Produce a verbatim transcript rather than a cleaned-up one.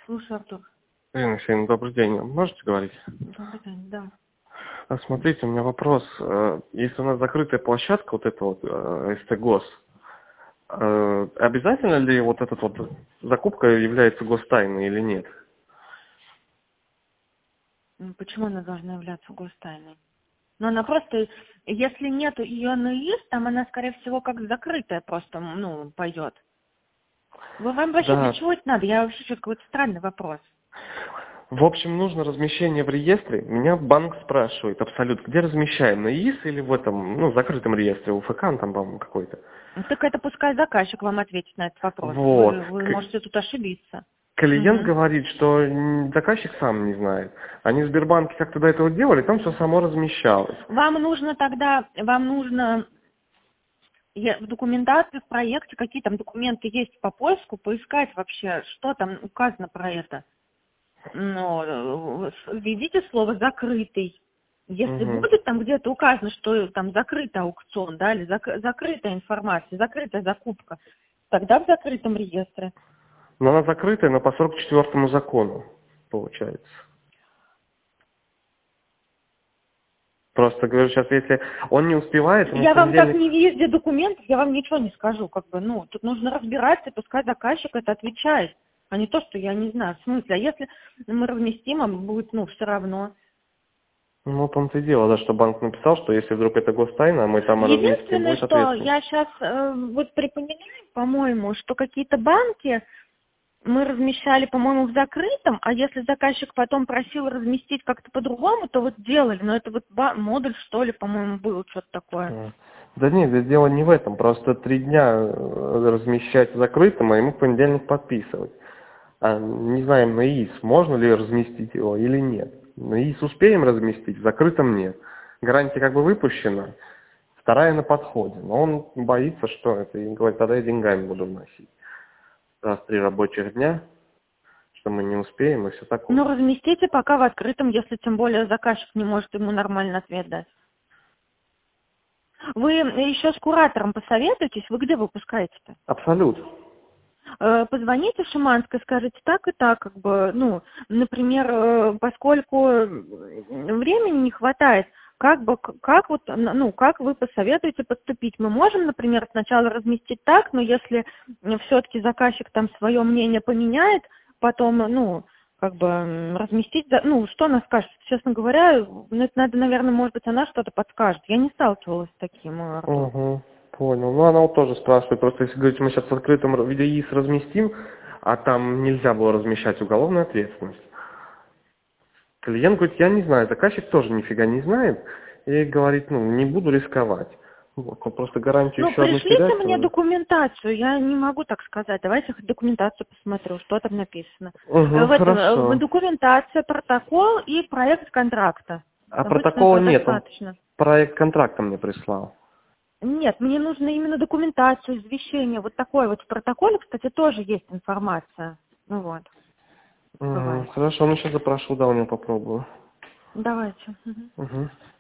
Слушай, Артур. Ирина Алексеевна, добрый день. Можете говорить? Добрый день, да. А, Смотрите, у меня вопрос. Э, Если у нас закрытая площадка, вот эта вот э, СТГОС, э, обязательно ли вот эта вот закупка является гостайной или нет? Ну, почему она должна являться гостайной? Но она просто, если нет ее на ИИС, там она, скорее всего, как закрытая просто, ну, пойдет. Вы вам вообще для Да. чего это надо? Я вообще что-то какой-то странный вопрос. В общем, нужно размещение в реестре. Меня банк спрашивает, абсолютно, где размещаем, на ИИС или в этом, ну, закрытом реестре, у ФК там, по-моему, какой-то. Ну, так это пускай заказчик вам ответит на этот вопрос. Вот. Вы, вы К- можете тут ошибиться. Клиент Угу. говорит, что м, заказчик сам не знает. Они в Сбербанке как-то до этого делали, там все само размещалось. Вам нужно тогда, вам нужно я- в документации, в проекте, какие там документы есть по поиску, поискать вообще, что там указано про это. Но э, введите слово «закрытый». Если Угу. будет там где-то указано, что там закрытый аукцион, да, или зак- закрытая информация, закрытая закупка, тогда в закрытом реестре. Но она закрытая, но по сорок четвёртому закону, получается. Просто говорю, сейчас, если он не успевает, ему в Я вам так понедельник... не везде документов, я вам ничего не скажу, как бы, ну, тут нужно разбираться, и пускай заказчик это отвечает, а не то, что я не знаю. В смысле, а если мы разместим, а будет, ну, все равно. Ну, вот он-то и дело, да, что банк написал, что если вдруг это гостайна, а мы там разместим, Единственное, будет что ответственность. я сейчас э, вот припоминаю, по-моему, что какие-то банки мы размещали, по-моему, в закрытом, а если заказчик потом просил разместить как-то по-другому, то вот делали, но это вот ба- модуль, что ли, по-моему, был, что-то такое. А. Да нет, здесь дело не в этом, просто три дня э, размещать в закрытом, а ему в понедельник подписывать. А не знаем на ИИС, можно ли разместить его или нет. На ИИС успеем разместить, в закрытом нет. Гарантия как бы выпущена, вторая на подходе. Но он боится, что это, и говорит, тогда я деньгами буду вносить. Раз три рабочих дня, что мы не успеем и все Ну, такое. разместите пока в открытом, если тем более заказчик не может ему нормально ответ дать. Вы еще с куратором посоветуетесь, вы где выпускаете-то? Абсолют. Э, Позвоните Шиманской, скажите так и так, как бы, ну, например, э, поскольку времени не хватает, как бы, к- как вот, н- ну, как вы посоветуете поступить? Мы можем, например, сначала разместить так, но если все-таки заказчик там свое мнение поменяет, потом, ну, как бы м, разместить, за- ну, что она скажет? Честно говоря, ну, это надо, наверное, может быть, она что-то подскажет. Я не сталкивалась с таким, э, Артур. Угу, понял. Ну, она вот тоже спрашивает, просто если говорить, мы сейчас в открытом виде ИИС разместим, а там нельзя было размещать уголовную ответственность. Клиент говорит, я не знаю, заказчик тоже нифига не знает, и говорит, ну, не буду рисковать. Вот, он просто гарантию Ну, еще одну пришлите терять мне тоже. документацию, я не могу так сказать. Давайте хоть документацию посмотрю, что там написано. Э, Угу, В этом э, хорошо. документация, протокол и проект контракта. А Обычно протокола этого нет, он достаточно. проект контракта мне прислал. Нет, мне нужно именно документацию, извещение. Вот такое вот в протоколе, кстати, тоже есть информация. Ну вот, Угу, бывает. хорошо, ну сейчас запрошу, да, у него попробую. Давайте. Мгм. Угу.